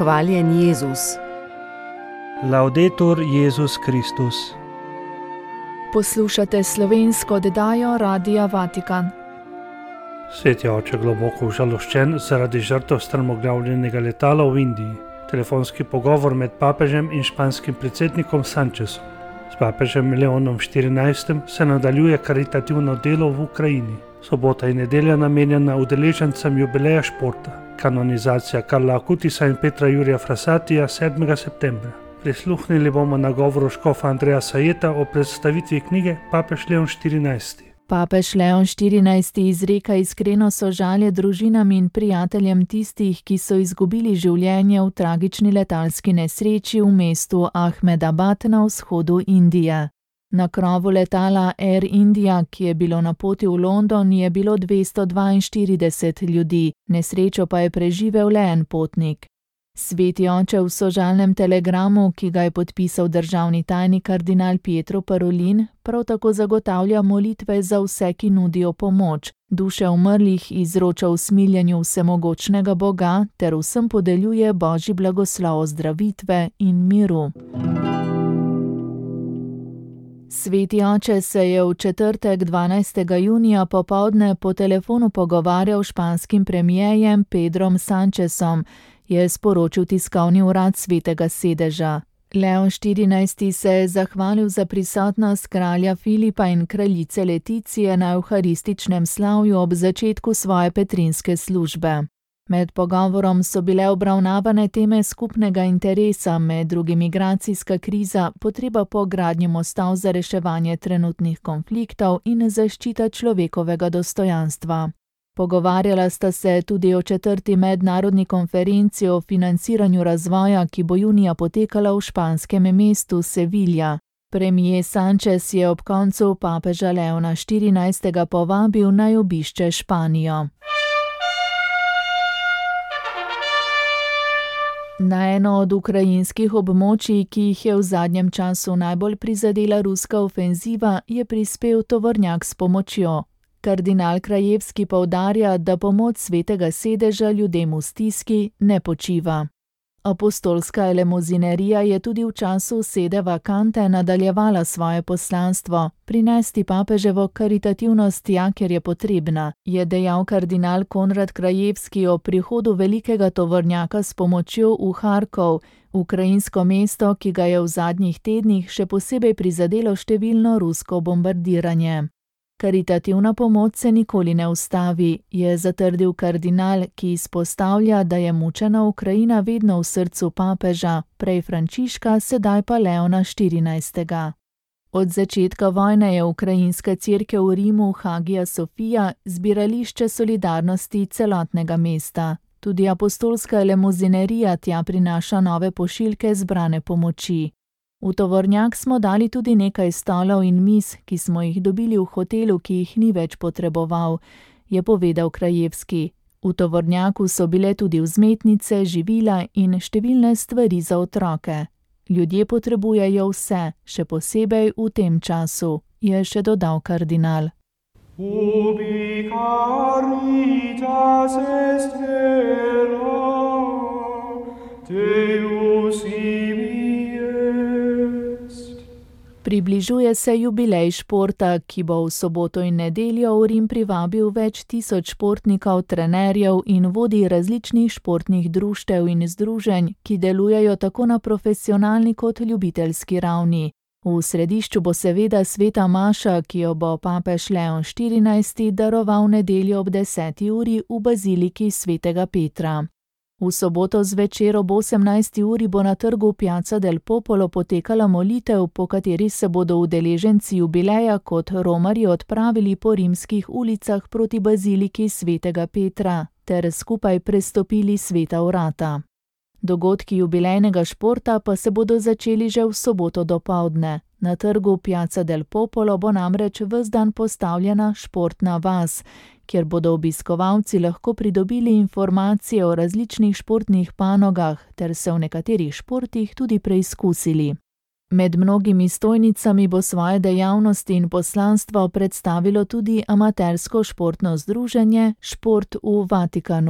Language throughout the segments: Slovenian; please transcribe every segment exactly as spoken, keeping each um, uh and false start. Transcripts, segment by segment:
Hvaljen Jezus. Laudetur Jezus Kristus. Poslušate slovensko oddajo Radia Vatikan. Sveti oče globoko užaloščen zaradi žrtev strmoglavljenega letala v Indiji. Telefonski pogovor med papežem in španskim predsednikom Sančesom. S papežem Leonom štirinajstim se nadaljuje karitativno delo v Ukrajini. Sobota in nedelja namenjena udeležencem jubileja športa. Kanonizacija Karla Akutisa in Petra Jurija Frassatija sedmega septembra. Prisluhnili bomo nagovoru škofa Andreja Sajeta o predstavitvi knjige Papež Leon štirinajsti. Papež Leon štirinajsti izreka iskreno sožalje družinam in prijateljem tistih, ki so izgubili življenje v tragični letalski nesreči v mestu Ahmedabad na vzhodu Indije. Na krovu letala Air India, ki je bilo na poti v London, je bilo dvesto dvainštirideset ljudi, nesrečo pa je preživel le en potnik. Sveti oče v sožalnem telegramu, ki ga je podpisal državni tajnik kardinal Pietro Parolin, prav tako zagotavlja molitve za vse, ki nudijo pomoč, duše umrlih izroča v smiljenju vsemogočnega Boga ter vsem podeljuje Božji blagoslov ozdravitve in miru. Sveti oče se je v četrtek dvanajstega junija popoldne po telefonu pogovarjal s španskim premierjem Pedrom Sančesom, je sporočil tiskovni urad Svetega sedeža. Leon štirinajsti se je zahvalil za prisotnost kralja Filipa in kraljice Leticije na evharističnem slavju ob začetku svoje petrinske službe. Med pogovorom so bile obravnavane teme skupnega interesa, med drugim migracijska kriza, potreba po gradnji mostov za reševanje trenutnih konfliktov in zaščita človekovega dostojanstva. Pogovarjala sta se tudi o četrti mednarodni konferenci o financiranju razvoja, ki bo junija potekala v španskem mestu Sevilla. Premier Sanchez je ob koncu papeža Leona štirinajstega povabil naj obišče Španijo. Na eno od ukrajinskih območij, ki jih je v zadnjem času najbolj prizadela ruska ofenziva, je prispel tovornjak s pomočjo. Kardinal Krajevski poudarja, da pomoč Svetega sedeža ljudem v stiski ne počiva. Apostolska elemozinerija je tudi v času sede vakante nadaljevala svoje poslanstvo, prinesti papeževo karitativnost tja, ker je potrebna, je dejal kardinal Konrad Krajevski o prihodu velikega tovornjaka s pomočjo v Harkov, ukrajinsko mesto, ki ga je v zadnjih tednih še posebej prizadelo številno rusko bombardiranje. Karitativna pomoč se nikoli ne ustavi, je zatrdil kardinal, ki izpostavlja, da je mučena Ukrajina vedno v srcu papeža, prej Frančiška, sedaj pa Leona štirinajstega. Od začetka vojne je ukrajinska cerkev v Rimu Hagia Sofia zbirališče solidarnosti celotnega mesta. Tudi apostolska elemozinerija tja prinaša nove pošiljke zbrane pomoči. V tovornjak smo dali tudi nekaj stolov in miz, ki smo jih dobili v hotelu, ki jih ni več potreboval, je povedal Krajevski. V tovornjaku so bile tudi vzmetnice, živila in številne stvari za otroke. Ljudje potrebujejo vse, še posebej v tem času, je še dodal kardinal. Ubi caritas est vera, Deus ibi. Približuje se jubilej športa, ki bo v soboto in nedeljo v Rim privabil več tisoč športnikov, trenerjev in vodij različnih športnih društev in združenj, ki delujejo tako na profesionalni kot ljubiteljski ravni. V središču bo seveda sveta maša, ki jo bo papež Leon štirinajsti daroval nedeljo ob deseti uri v baziliki svetega Petra. V soboto zvečer ob osemnajsti uri bo na trgu Piazza del Popolo potekala molitev, po kateri se bodo udeleženci jubileja kot romarji odpravili po rimskih ulicah proti baziliki svetega Petra ter skupaj prestopili sveta vrata. Dogodki jubilejnega športa pa se bodo začeli že v soboto dopoldne. Na trgu Piazza del Popolo bo namreč ves dan postavljena športna vas, kjer bodo obiskovalci lahko pridobili informacije o različnih športnih panogah ter se v nekaterih športih tudi preizkusili. Med mnogimi stojnicami bo svoje dejavnosti in poslanstvo predstavilo tudi amatersko športno združenje Šport v Vatikanu.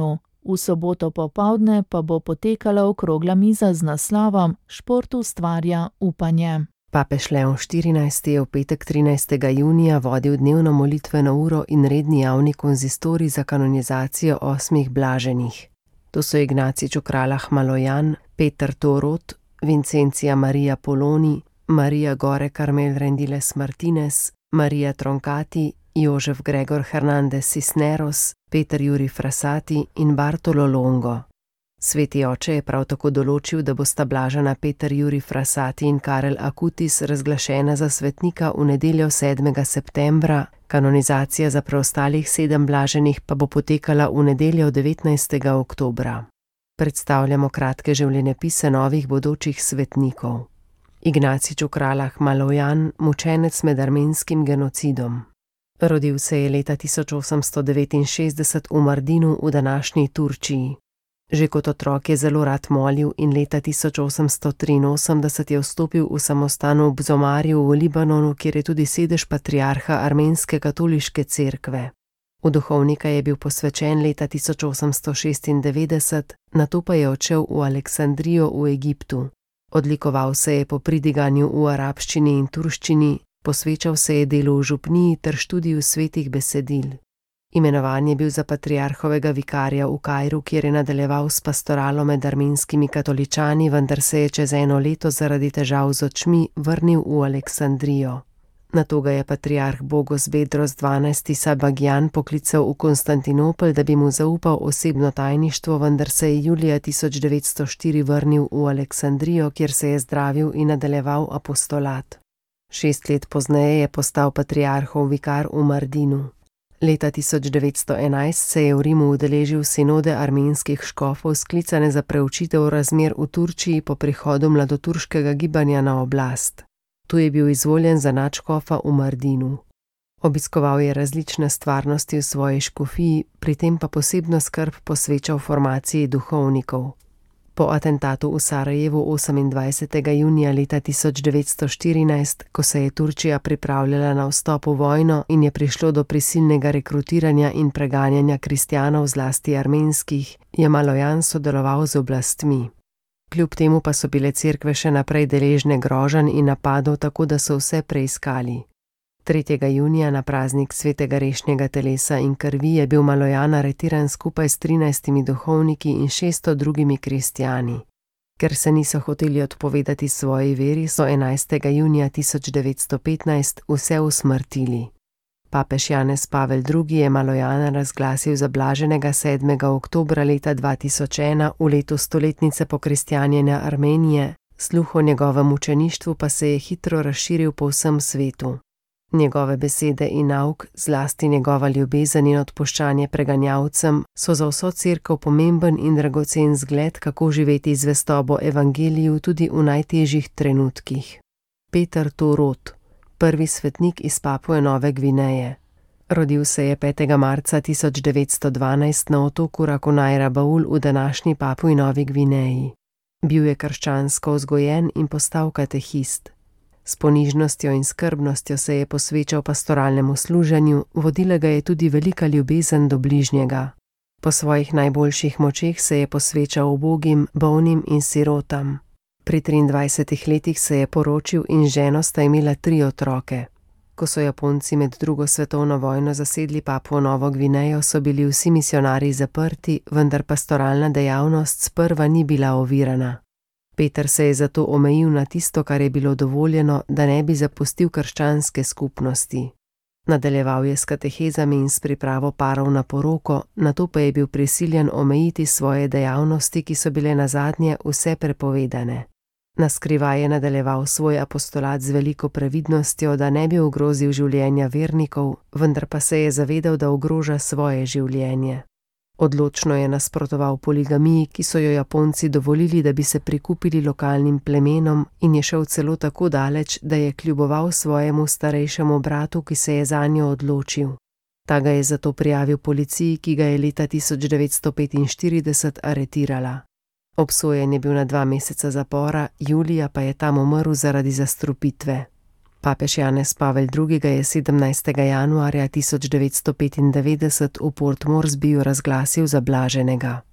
V soboto popoldne pa bo potekala okrogla miza z naslovom Šport ustvarja upanje. Papež Leon štirinajsti je v petek trinajstega junija vodil dnevno molitveno uro in redni javni konzistorij za kanonizacijo osmih blaženih. To so Ignacij Čokralah Malojan, Peter Torot, Vincencija Marija Poloni, Marija Gore Carmel Rendiles Martinez, Marija Troncati, Jožef Gregor Hernandez Cisneros, Peter Juri Frassati in Bartolo Longo. Sveti oče je prav tako določil, da bosta blažena Peter Juri Frassati in Karel Akutis razglašena za svetnika v nedeljo sedmega septembra, kanonizacija za preostalih sedem blaženih pa bo potekala v nedeljo devetnajstega oktobra. Predstavljamo kratke življenjepise novih bodočih svetnikov. Ignacij Čokralah Malojan, mučenec med armenskim genocidom. Rodil se je leta tisoč osemsto devetinšestdeset v Mardinu v današnji Turčiji. Že kot otrok je zelo rad molil in leta tisoč osemsto triinosemdeset je vstopil v samostan v Bzomarju v Libanonu, kjer je tudi sedež patriarha armenske katoliške cerkve. V duhovnika je bil posvečen leta tisoč osemsto šestindevetdeset, nato pa je odšel v Aleksandrijo v Egiptu. Odlikoval se je po pridiganju v arabščini in turščini, posvečal se je delu v župniji ter študiju svetih besedil. Imenovan je bil za patriarhovega vikarja v Kairu, kjer je nadaljeval s pastoralo med armenskimi katoličani, vendar se je čez eno leto zaradi težav z očmi vrnil v Aleksandrijo. Nato ga je patriarh Bogos Bedros dvanajsti Sabagjan poklical v Konstantinopel, da bi mu zaupal osebno tajništvo, vendar se je julija tisoč devetsto štiri vrnil v Aleksandrijo, kjer se je zdravil in nadaljeval apostolat. Šest let pozneje je postal patriarhov vikar v Mardinu. Leta tisoč devetsto enajst se je v Rimu udeležil sinode armenskih škofov, sklicane za preučitev razmer v Turčiji po prihodu mladoturškega gibanja na oblast. Tu je bil izvoljen za nadškofa v Mardinu. Obiskoval je različne stvarnosti v svoji škofiji, pri tem pa posebno skrb posvečal formaciji duhovnikov. Po atentatu v Sarajevu osemindvajsetega junija leta tisoč devetsto štirinajst, ko se je Turčija pripravljala na vstop v vojno in je prišlo do prisilnega rekrutiranja in preganjanja kristjanov, zlasti armenskih, je Malojan sodeloval z oblastmi. Kljub temu pa so bile cerkve še naprej deležne groženj in napadov, tako da so vse preiskali. tretjega junija na praznik svetega rešnjega telesa in krvi je bil Malojan aretiran skupaj s trinajstimi duhovniki in šeststo drugimi kristjani. Ker se niso hoteli odpovedati svoji veri, so enajstega junija tisoč devetsto petnajst vse usmrtili. Papež Janez Pavel drugi je Malojana razglasil za blaženega sedmega oktobra leta dva tisoč ena, v letu stoletnice pokristjanjenja Armenije, sluh o njegovem učeništvu pa se je hitro razširil po vsem svetu. Njegove besede in nauk, zlasti njegova ljubezen in odpuščanje preganjavcem, so za vso cerkev pomemben in dragocen zgled, kako živeti zvestobo evangeliju tudi v najtežjih trenutkih. Peter Torot, prvi svetnik iz Papue Nove Gvineje. Rodil se je petega marca tisoč devetsto dvanajst na otoku Rakonaira Baul v današnji Papui Novi Gvineji. Bil je krščansko vzgojen in postal katehist. S ponižnostjo in skrbnostjo se je posvečal pastoralnemu služenju, vodila ga je tudi velika ljubezen do bližnjega. Po svojih najboljših močeh se je posvečal ubogim, bolnim in sirotam. Pri triindvajsetih letih se je poročil in z ženo sta imela tri otroke. Ko so Japonci med drugo svetovno vojno zasedli Papuo Novo Gvinejo, so bili vsi misionarji zaprti, vendar pastoralna dejavnost sprva ni bila ovirana. Peter se je zato omejil na tisto, kar je bilo dovoljeno, da ne bi zapustil krščanske skupnosti. Nadaljeval je s katehezami in s pripravo parov na poroko, nato pa je bil prisiljen omejiti svoje dejavnosti, ki so bile nazadnje vse prepovedane. Naskrivaj je nadaljeval svoj apostolat z veliko previdnostjo, da ne bi ogrozil življenja vernikov, vendar pa se je zavedal, da ogroža svoje življenje. Odločno je nasprotoval poligamiji, ki so jo Japonci dovolili, da bi se prikupili lokalnim plemenom, in je šel celo tako daleč, da je kljuboval svojemu starejšemu bratu, ki se je zanjo odločil. Ta ga je zato prijavil policiji, ki ga je leta tisoč devetsto petinštirideset aretirala. Obsojen je bil na dva meseca zapora, julija pa je tam umrl zaradi zastrupitve. Papež Janez Pavel drugi ga je sedemnajstega januarja tisoč devetsto petindevetdeset v Port Moresbyju razglasil za blaženega.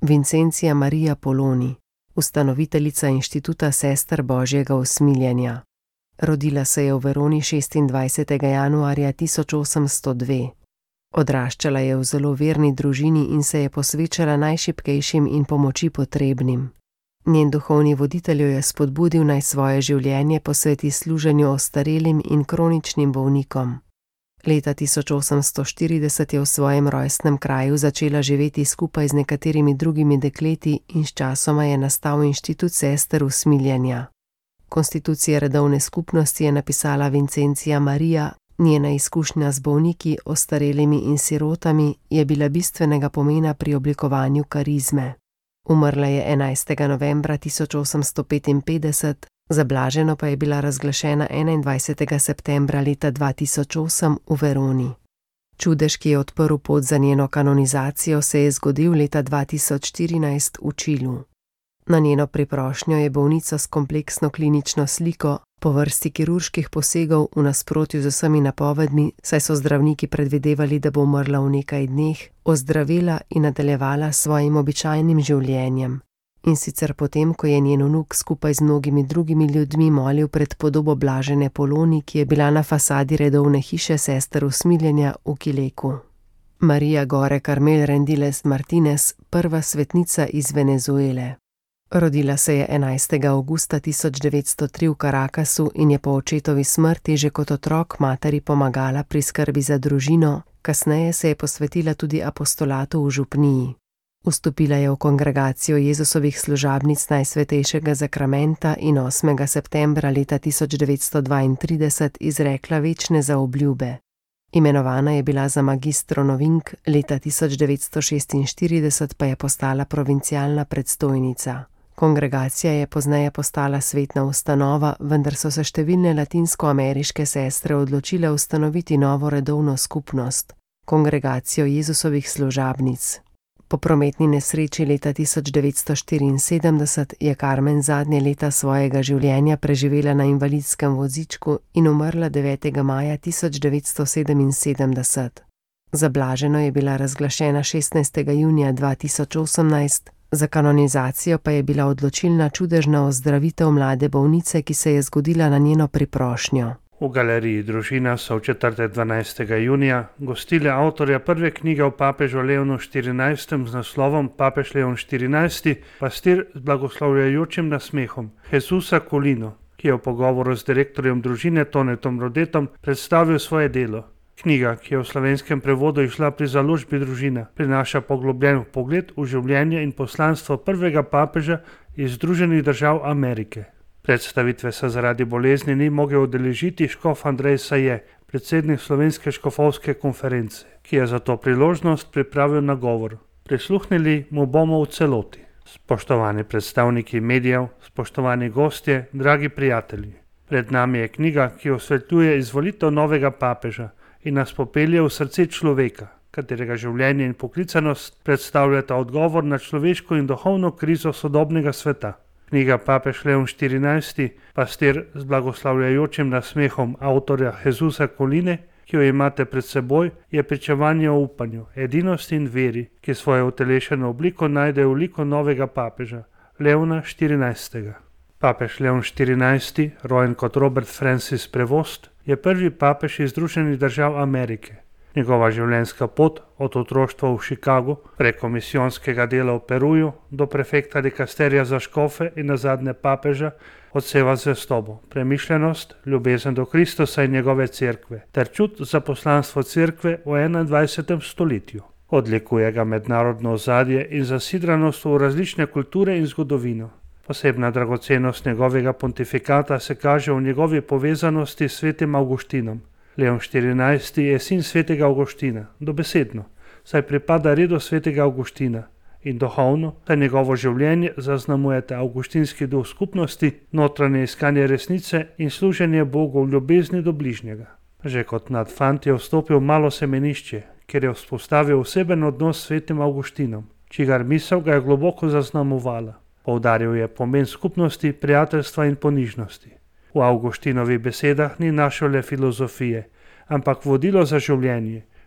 Vincencija Marija Poloni, ustanoviteljica Inštituta sester Božjega usmiljenja. Rodila se je v Veroni šestindvajsetega januarja tisoč osemsto dve. Odraščala je v zelo verni družini in se je posvečala najšibkejšim in pomoči potrebnim. Njen duhovni voditelj jo je spodbudil, naj svoje življenje posveti služenju ostarelim in kroničnim bolnikom. Leta tisoč osemsto štirideset je v svojem rojstnem kraju začela živeti skupaj z nekaterimi drugimi dekleti in sčasoma je nastal Inštitut sester usmiljenja. Konstitucije redovne skupnosti je napisala Vincencija Marija, njena izkušnja z bolniki, ostarelimi in sirotami je bila bistvenega pomena pri oblikovanju karizme. Umrla je enajstega novembra tisoč osemsto petinpetdeset, za blaženo pa je bila razglašena enaindvajsetega septembra leta dva tisoč osem v Veroni. Čudež, ki je odprl pot za njeno kanonizacijo, se je zgodil leta dva tisoč štirinajst v Čilu. Na njeno priprošnjo je bolnica s kompleksno klinično sliko, po vrsti kirurških posegov v nasprotju z vsemi napovedmi, saj so zdravniki predvidevali, da bo umrla v nekaj dneh, ozdravela in nadaljevala s svojim običajnim življenjem. In sicer potem, ko je njen vnuk skupaj z mnogimi drugimi ljudmi molil pred podobo blažene Poloni, ki je bila na fasadi redovne hiše sester usmiljenja v Kileku. Marija Gore Carmel Rendiles Martinez, prva svetnica iz Venezuele. Rodila se je enajstega avgusta tisoč devetsto tri v Caracasu in je po očetovi smrti že kot otrok materi pomagala pri skrbi za družino, kasneje se je posvetila tudi apostolatu v župniji. Vstopila je v kongregacijo Jezusovih služabnic Najsvetejšega zakramenta in osmega septembra leta tisoč devetsto dvaintrideset izrekla večne zaobljube. Imenovana je bila za magistro novink, leta tisoč devetsto šestinštirideset pa je postala provincialna predstojnica. Kongregacija je pozneje postala svetna ustanova, vendar so se številne latinskoameriške sestre odločile ustanoviti novo redovno skupnost, kongregacijo Jezusovih služabnic. Po prometni nesreči leta tisoč devetsto štiriinsedemdeset je Carmen zadnje leta svojega življenja preživela na invalidskem vozičku in umrla devetega maja tisoč devetsto sedeminsedemdeset. Za blaženo je bila razglašena šestnajstega junija dva tisoč osemnajst, za kanonizacijo pa je bila odločilna čudežna ozdravitev mlade bolnice, ki se je zgodila na njeno priprošnjo. V galeriji Družina so v četrtek dvanajstega junija gostili avtorja prve knjige o papežu Leonu štirinajstem z naslovom Papež Leon štirinajsti, pastir z blagoslavljajočim nasmehom, Jesusa Colino, ki je v pogovoru z direktorjem Družine Tonetom Rodetom predstavil svoje delo. Knjiga, ki je v slovenskem prevodu išla pri založbi Družina, prinaša poglobljen pogled v življenje in poslanstvo prvega papeža iz Združenih držav Amerike. Predstavitve se zaradi bolezni ni mogel udeležiti škof Andrej Saje, predsednik Slovenske škofovske konference, ki je za to priložnost pripravil nagovor. Prisluhnili mu bomo v celoti. Spoštovani predstavniki medijev, spoštovani gostje, dragi prijatelji. Pred nami je knjiga, ki osvetljuje izvolitev novega papeža in nas popelje v srce človeka, katerega življenje in poklicanost predstavljata odgovor na človeško in duhovno krizo sodobnega sveta. Knjiga Papež Leon štirinajsti, pastir z blagoslavljajočim nasmehom avtorja Jesusa Coline, ki jo imate pred seboj, je pričevanje o upanju, edinosti in veri, ki svojo utelešeno obliko najde v liku novega papeža, Leona štirinajstega. Papež Leon štirinajsti, rojen kot Robert Francis Prevost, je prvi papež iz Združenih držav Amerike. Njegova življenjska pot od otroštva v Chicagu, preko misijonskega dela v Peruju do prefekta dikasterija za škofe in nazadnje papeža odseva zvestobo, premišljenost, ljubezen do Kristusa in njegove cerkve ter čut za poslanstvo cerkve v enaindvajsetem stoletju. Odlikuje ga mednarodno ozadje in zasidranost v različne kulture in zgodovino. Posebna dragocenost njegovega pontifikata se kaže v njegovi povezanosti s svetim Avguštinom. Leon štirinajsti je sin svetega Avguština, dobesedno, saj pripada redu svetega Avguština in duhovno, saj njegovo življenje zaznamujete avguštinski duh skupnosti, notranje iskanje resnice in služenje Bogu v ljubezni do bližnjega. Že kot mlad fant je vstopil v malo semenišče, kjer je vzpostavil oseben odnos s svetim Avguštinom, čigar misel ga je globoko zaznamovala. Poudaril je pomen skupnosti, prijateljstva in ponižnosti. V Avguštinovih besedah ni našel le filozofije, ampak vodilo za življenje,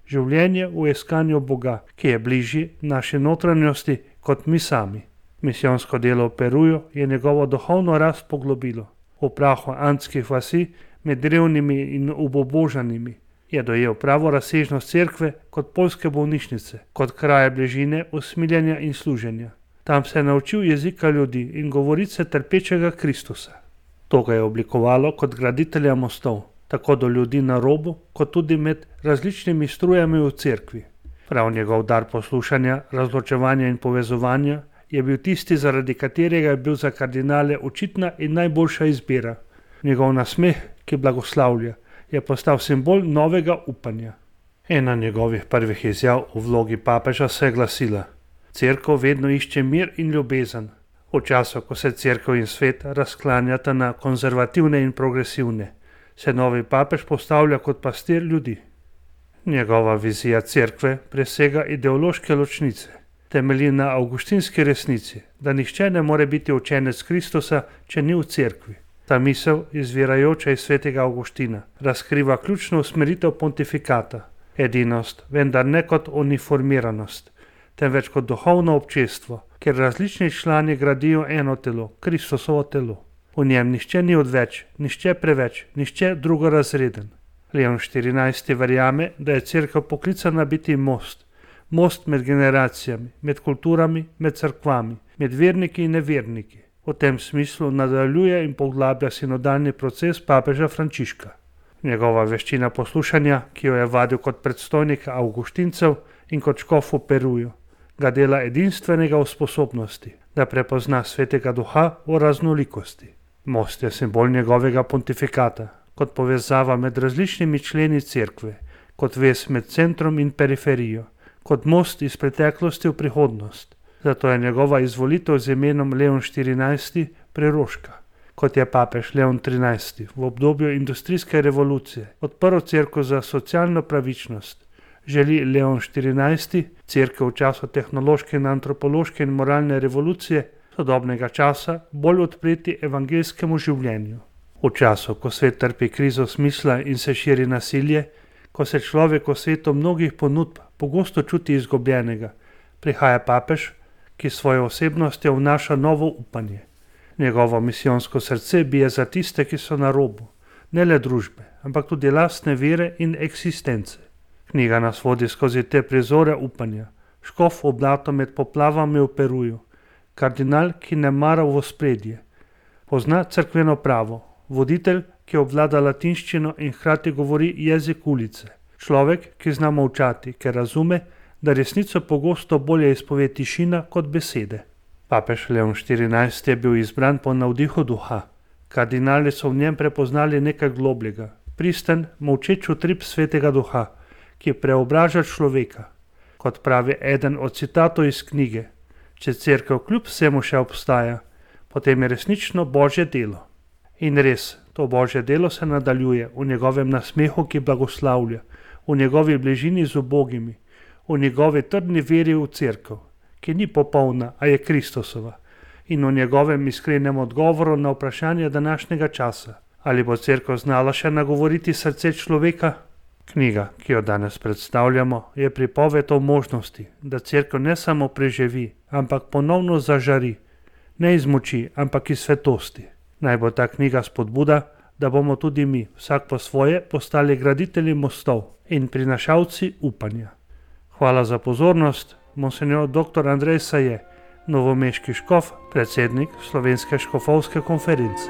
življenje v iskanju Boga, ki je bližji naši notranjosti kot mi sami. Misijonsko delo v Peruju je njegovo duhovno rast poglobilo. V prahu andskih vasi med revnimi in ubobožanimi je dojel pravo razsežnost cerkve kot poljske bolnišnice, kot kraje bližine, usmiljenja in služenja. Tam se je naučil jezika ljudi in govorice trpečega Kristusa. To ga je oblikovalo kot graditelja mostov, tako do ljudi na robu, kot tudi med različnimi strujami v cerkvi. Prav njegov dar poslušanja, razločevanja in povezovanja je bil tisti, zaradi katerega je bil za kardinale očitna in najboljša izbira. Njegov nasmeh, ki blagoslavlja, je postal simbol novega upanja. Ena njegovih prvih izjav v vlogi papeža se je glasila: Cerkev vedno išče mir in ljubezen. V času, ko se cerkev in svet razklanjata na konzervativne in progresivne, se novi papež postavlja kot pastir ljudi. Njegova vizija cerkve presega ideološke ločnice, temelji na avgustinski resnici, da nihče ne more biti učenec Kristusa, če ni v cerkvi. Ta misel, izvirajoča iz svetega Avgustina, razkriva ključno usmeritev pontifikata, edinost, vendar ne kot uniformiranost, temveč kot duhovno občestvo, kjer različni člani gradijo eno telo, Kristusovo telo. V njem nihče ni odveč, nihče preveč, nihče drugorazreden. Leon štirinajsti verjame, da je cerkev poklicana biti most, most med generacijami, med kulturami, med cerkvami, med verniki in neverniki. V tem smislu nadaljuje in poglablja sinodalni proces papeža Frančiška. Njegova veščina poslušanja, ki jo je vadil kot predstojnik avgustincev in kot škof v Peruju, ga dela edinstvenega v sposobnosti, da prepozna svetega duha v raznolikosti. Most je simbol njegovega pontifikata, kot povezava med različnimi členi cerkve, kot vez med centrom in periferijo, kot most iz preteklosti v prihodnost. Zato je njegova izvolitev z imenom Leon štirinajsti preroška. Kot je papež Leon trinajsti v obdobju industrijske revolucije odprl cerkev za socialno pravičnost, želi Leon štirinajsti cerkev v času tehnološke in antropološke in moralne revolucije sodobnega časa bolj odpreti evangeljskemu življenju. V času, ko svet trpi krizo smisla in se širi nasilje, ko se človek v svetu mnogih ponudb pogosto čuti izgubljenega, prihaja papež, ki svojo osebnostjo vnaša novo upanje. Njegovo misijonsko srce bije za tiste, ki so na robu, ne le družbe, ampak tudi lastne vere in eksistence. Knjiga nas vodi skozi te prizore upanja, škof v blato med poplavami v Peruju, kardinal, ki ne mara v ospredje, pozna cerkveno pravo, voditelj, ki obvlada latinščino in hkrati govori jezik ulice, človek, ki zna molčati, ker razume, da resnico pogosto bolje izpove tišina kot besede. Papež Leon štirinajsti je bil izbran po navdihu duha. Kardinali so v njem prepoznali nekaj globljega, pristen, molčeč utrip svetega duha, ki preobraža človeka. Kot pravi eden od citatov iz knjige: če cerkev kljub vsemu še obstaja, potem je resnično Božje delo. In res, to Božje delo se nadaljuje v njegovem nasmehu, ki blagoslavlja, v njegovi bližini z ubogimi, v njegovi trdni veri v cerkev, ki ni popolna, a je Kristusova, in v njegovem iskrenem odgovoru na vprašanje današnjega časa, ali bo cerkev znala še nagovoriti srce človeka. Knjiga, ki jo danes predstavljamo, je pripoved o možnosti, da cerkev ne samo preživi, ampak ponovno zažari, ne iz moči, ampak iz svetosti. Naj bo ta knjiga spodbuda, da bomo tudi mi, vsak po svoje, postali graditelji mostov in prinašalci upanja. Hvala za pozornost, monsenjor doktor Andrej Saje, novomeški škof, predsednik Slovenske škofovske konference.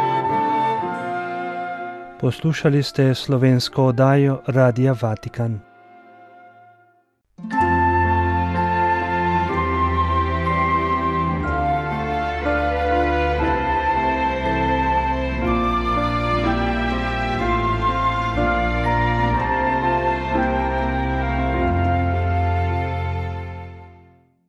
Poslušali ste slovensko oddajo Radia Vatikan.